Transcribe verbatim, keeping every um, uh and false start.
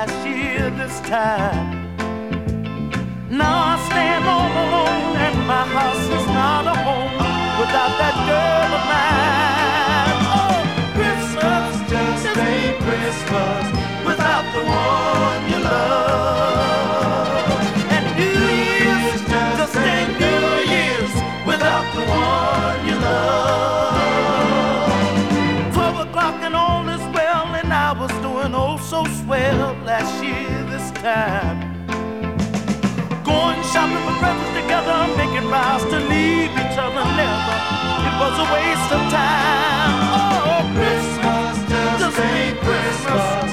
last year this time. Now I stand all alone and my house is not a home without that girl of mine. Oh, Christmas just ain't Christmas without the one you love. And New Year's just ain't New Year's without the one you love. Twelve o'clock and all is well, and I was doing oh so swell last year this time. Going shopping for presents together, making vows to leave each other never. It was a waste of time. Oh, Christmas just ain't Christmas